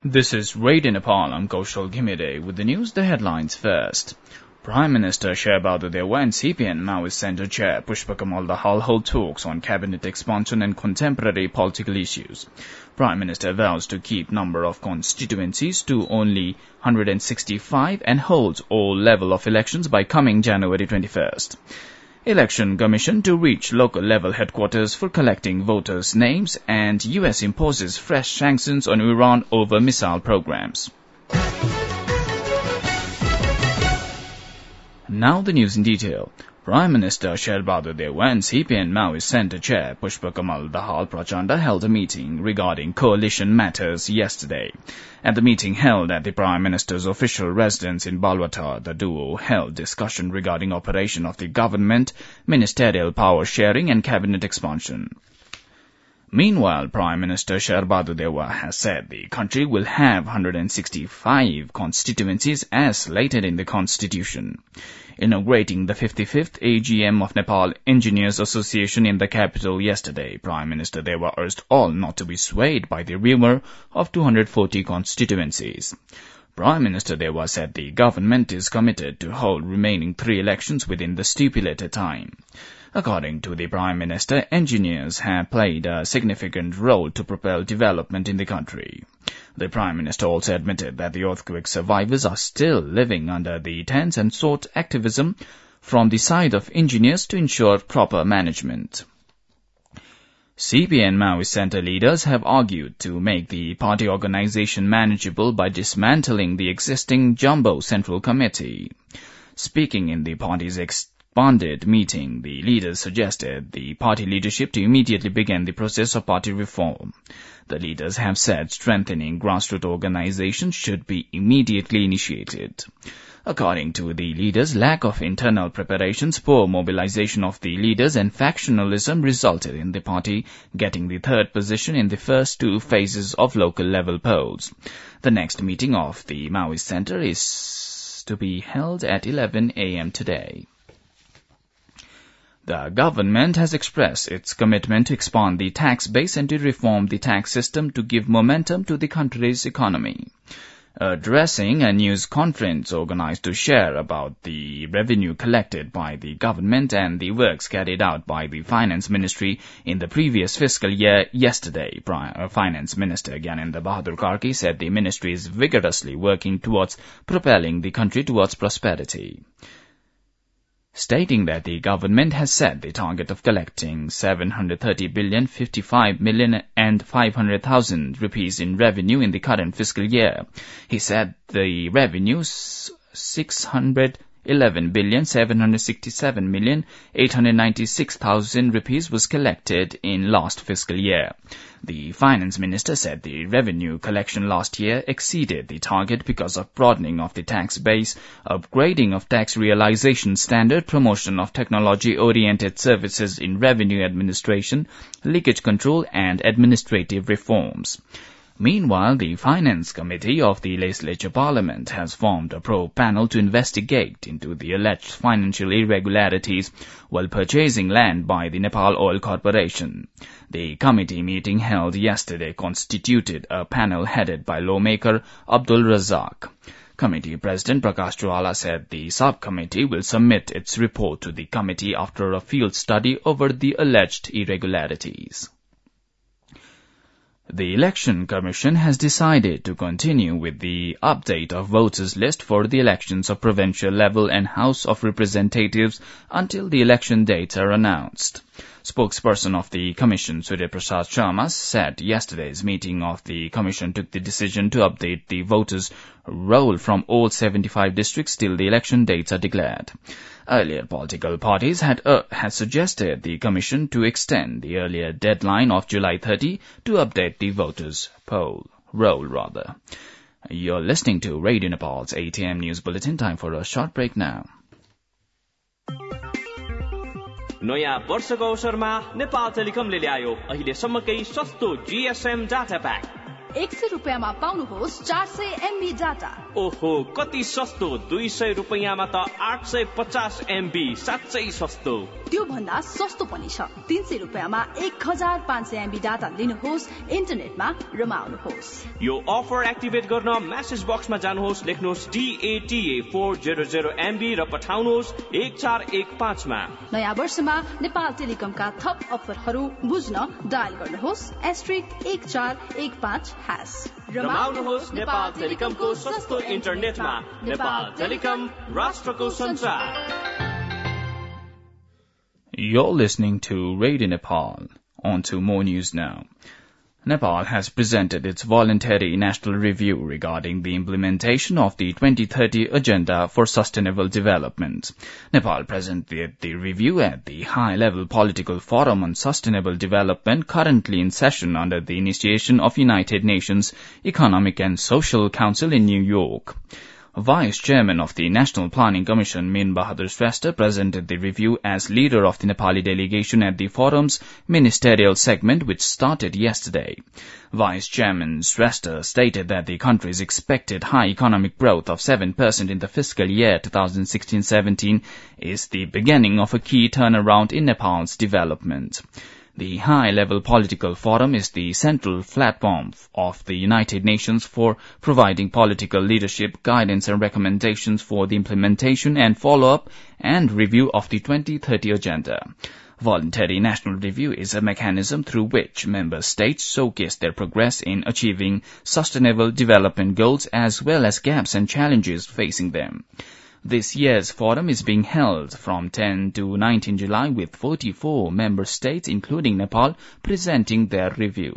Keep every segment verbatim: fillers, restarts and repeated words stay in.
This is Radio Nepal. I'm Kaushal Ghimide with the news, the headlines first. Prime Minister Sher Bahadur Deuwa and C P N Maoist Centre Chair Pushpa Kamal Dahal hold talks on cabinet expansion and contemporary political issues. Prime Minister vows to keep number of constituencies to only one hundred sixty-five and holds all level of elections by coming January twenty-first. Election Commission to reach local level headquarters for collecting voters' names, and U S imposes fresh sanctions on Iran over missile programs. Now the news in detail. Prime Minister Sher Bahadur Deuwa and C P N Maoist Centre Chair Pushpa Kamal Dahal Prachanda held a meeting regarding coalition matters yesterday. At the meeting held at the Prime Minister's official residence in Balwata, the duo held discussion regarding operation of the government, ministerial power sharing and cabinet expansion. Meanwhile, Prime Minister Sher Bahadur Deuwa has said the country will have one hundred sixty-five constituencies as slated in the constitution. Inaugurating the fifty-fifth A G M of Nepal Engineers Association in the capital yesterday, Prime Minister Deuwa urged all not to be swayed by the rumour of two hundred forty constituencies. Prime Minister Deuwa said the government is committed to hold remaining three elections within the stipulated time. According to the Prime Minister, engineers have played a significant role to propel development in the country. The Prime Minister also admitted that the earthquake survivors are still living under the tense and sought activism from the side of engineers to ensure proper management. C P N Maoist Centre leaders have argued to make the party organisation manageable by dismantling the existing Jumbo Central Committee. Speaking in the party's expanded meeting, the leaders suggested the party leadership to immediately begin the process of party reform. The leaders have said strengthening grassroots organizations should be immediately initiated. According to the leaders, lack of internal preparations, poor mobilization of the leaders and factionalism resulted in the party getting the third position in the first two phases of local level polls. The next meeting of the Maoist Centre is to be held at eleven a m today. The government has expressed its commitment to expand the tax base and to reform the tax system to give momentum to the country's economy. Addressing a news conference organized to share about the revenue collected by the government and the works carried out by the Finance Ministry in the previous fiscal year yesterday, Finance Minister Gyanendra Bahadur Karki said the ministry is vigorously working towards propelling the country towards prosperity. Stating that the government has set the target of collecting seven hundred thirty billion, fifty-five million and five hundred thousand rupees in revenue in the current fiscal year. He said the revenue six hundred eleven billion, seven hundred sixty-seven million, eight hundred ninety-six thousand rupees was collected in last fiscal year. The Finance Minister said the revenue collection last year exceeded the target because of broadening of the tax base, upgrading of tax realization standard, promotion of technology-oriented services in revenue administration, leakage control and administrative reforms. Meanwhile, the Finance Committee of the Legislature Parliament has formed a probe panel to investigate into the alleged financial irregularities while purchasing land by the Nepal Oil Corporation. The committee meeting held yesterday constituted a panel headed by lawmaker Abdul Razak. Committee President Prakash Chawla said the subcommittee will submit its report to the committee after a field study over the alleged irregularities. The Election Commission has decided to continue with the update of voters' list for the elections of provincial level and House of Representatives until the election dates are announced. Spokesperson of the Commission, Surya Prasad Sharma, said yesterday's meeting of the Commission took the decision to update the voters' roll from all seventy-five districts till the election dates are declared. Earlier political parties had uh, had suggested the Commission to extend the earlier deadline of July thirtieth to update the voters' poll roll. Rather, you're listening to Radio Nepal's eight a m news bulletin. Time for a short break now. नयाँ वर्षको अवसरमा नेपाल टेलिकमले ल्यायो अहिलेसम्मकै सस्तो GSM data pack एक सय रुपियाँमा पाउनुहोस् चार सय एमबी डाटा। ओहो, कति सस्तो! दुई सय रुपियाँमा त आठ सय पचास एमबी, साँच्चै सस्तो। त्यो भन्दा सस्तो पनि छ। तीन सय रुपियाँमा एक हजार पाँच सय एमबी डाटा लिनुहोस्, इन्टरनेटमा रमाउनुहोस्। यो अफर एक्टिभेट गर्न मेसेज बक्समा जानुहोस्, लेख्नुहोस् D A T A four zero zero MB र पठाउनुहोस् एक चार एक पाँचमा। नयाँ वर्षमा नेपाल टेलिकमका थप अफरहरू बुझ्न डायल गर्नुहोस् एस्ट्रिक एक चार एक पाँच ह्यास। रमाउनुहोस् नेपाल टेलिकमको सस्तो इन्टरनेटमा। नेपाल टेलिकम, राष्ट्रको सञ्चार। You're listening to Radio Nepal. On to more news now. Nepal has presented its voluntary national review regarding the implementation of the twenty thirty Agenda for Sustainable Development. Nepal presented the review at the High-Level Political Forum on Sustainable Development currently in session under the initiation of United Nations Economic and Social Council in New York. Vice Chairman of the National Planning Commission, Min Bahadur Shrestha, presented the review as leader of the Nepali delegation at the forum's ministerial segment, which started yesterday. Vice Chairman Shrestha stated that the country's expected high economic growth of seven percent in the fiscal year twenty sixteen seventeen is the beginning of a key turnaround in Nepal's development. The High-Level Political Forum is the central platform of the United Nations for providing political leadership, guidance and recommendations for the implementation and follow-up and review of the twenty thirty Agenda. Voluntary National Review is a mechanism through which member states showcase their progress in achieving sustainable development goals as well as gaps and challenges facing them. This year's forum is being held from ten to nineteen July with forty-four member states, including Nepal, presenting their review.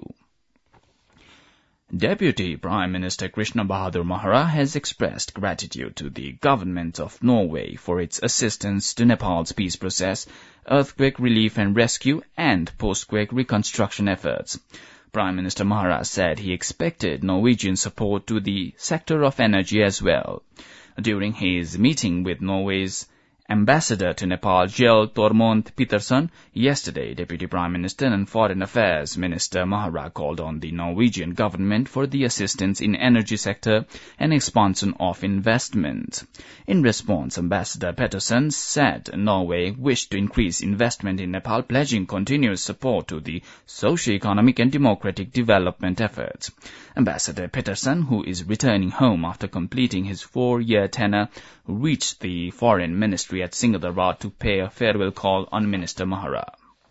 Deputy Prime Minister Krishna Bahadur Mahara has expressed gratitude to the government of Norway for its assistance to Nepal's peace process, earthquake relief and rescue, and post-quake reconstruction efforts. Prime Minister Mahara said he expected Norwegian support to the sector of energy as well. During his meeting with Norway's Ambassador to Nepal, Kjell Tormod Petersen, yesterday, Deputy Prime Minister and Foreign Affairs Minister Mahara called on the Norwegian government for the assistance in energy sector and expansion of investment. In response, Ambassador Petersen said Norway wished to increase investment in Nepal, pledging continuous support to the socio-economic and democratic development efforts. Ambassador Petersen, who is returning home after completing his four-year tenure, reached the Foreign Ministry at Singapore to pay a farewell call on Minister Mahara.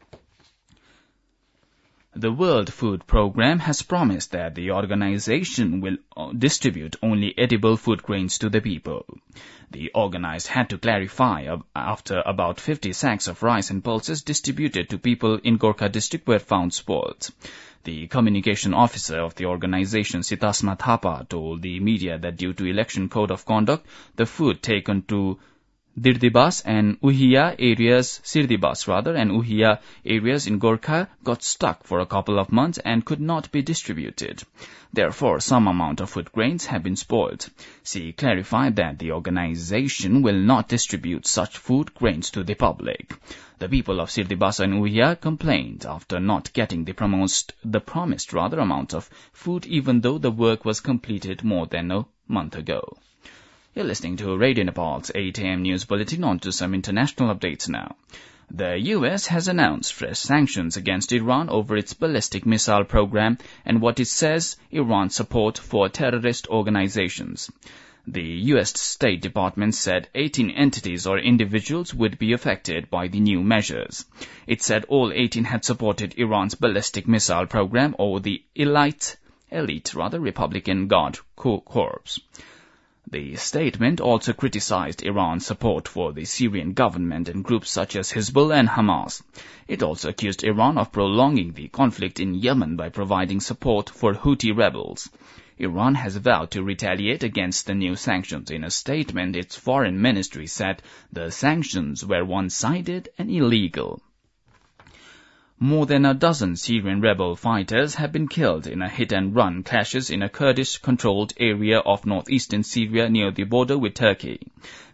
The World Food Programme has promised that the organization will distribute only edible food grains to the people. The organizer had to clarify after about fifty sacks of rice and pulses distributed to people in Gorkha district were found spoiled. The communication officer of the organization, Sitasma Thapa, told the media that due to election code of conduct, the food taken to Dirdibas and Uhiya areas, Sirdibas rather, and Uhiya areas in Gorkha got stuck for a couple of months and could not be distributed. Therefore, some amount of food grains have been spoiled. She clarified that the organization will not distribute such food grains to the public. The people of Sirdibas and Uhiya complained after not getting the promised, the promised rather amount of food, even though the work was completed more than a month ago. You're listening to Radio Nepal's eight a m news bulletin. On to some international updates now. The U S has announced fresh sanctions against Iran over its ballistic missile program and what it says Iran's support for terrorist organizations. The U S State Department said eighteen entities or individuals would be affected by the new measures. It said all eighteen had supported Iran's ballistic missile program or the elite, elite rather, Republican Guard Corps. The statement also criticized Iran's support for the Syrian government and groups such as Hezbollah and Hamas. It also accused Iran of prolonging the conflict in Yemen by providing support for Houthi rebels. Iran has vowed to retaliate against the new sanctions. In a statement, its foreign ministry said the sanctions were one-sided and illegal. More than a dozen Syrian rebel fighters have been killed in a hit-and-run clashes in a Kurdish-controlled area of northeastern Syria near the border with Turkey.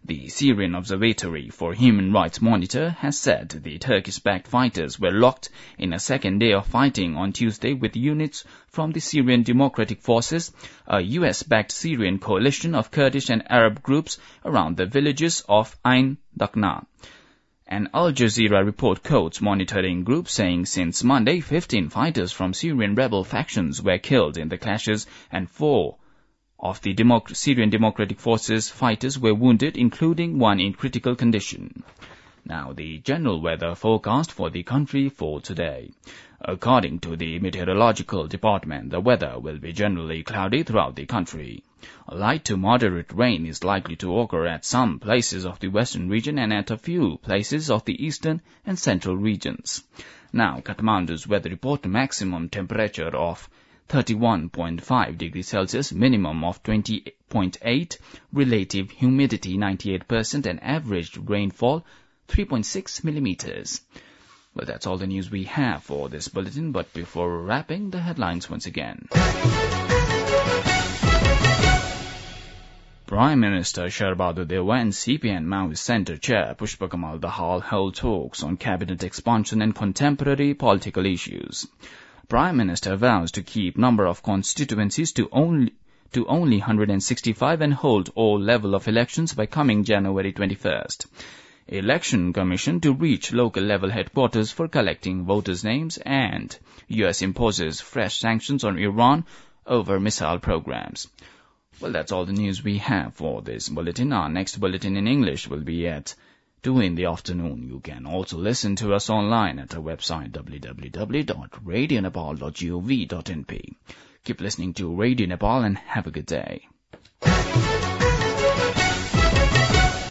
The Syrian Observatory for Human Rights Monitor has said the Turkish-backed fighters were locked in a second day of fighting on Tuesday with units from the Syrian Democratic Forces, a U S-backed Syrian coalition of Kurdish and Arab groups around the villages of Ain Dakna. An Al Jazeera report quotes monitoring groups saying since Monday, fifteen fighters from Syrian rebel factions were killed in the clashes and four of the Democ- Syrian Democratic Forces fighters were wounded, including one in critical condition. Now, the general weather forecast for the country for today. According to the Meteorological Department, the weather will be generally cloudy throughout the country. Light to moderate rain is likely to occur at some places of the western region and at a few places of the eastern and central regions. Now, Kathmandu's weather report: maximum temperature of thirty-one point five degrees Celsius, minimum of twenty point eight, relative humidity ninety-eight percent, and average rainfall three point six millimeters. Well, that's all the news we have for this bulletin, but before wrapping, the headlines once again. Prime Minister Shehrbado Dewa and C P N Maoist Centre Chair Pushpa Kamal Dahal held talks on cabinet expansion and contemporary political issues. Prime Minister vows to keep number of constituencies to only to only one hundred sixty-five and hold all level of elections by coming January twenty-first. Election Commission to reach local level headquarters for collecting voters' names, and U S imposes fresh sanctions on Iran over missile programs. Well, that's all the news we have for this bulletin. Our next bulletin in English will be at two in the afternoon. You can also listen to us online at our website w w w dot radio nepal dot gov dot n p. Keep listening to Radio Nepal and have a good day.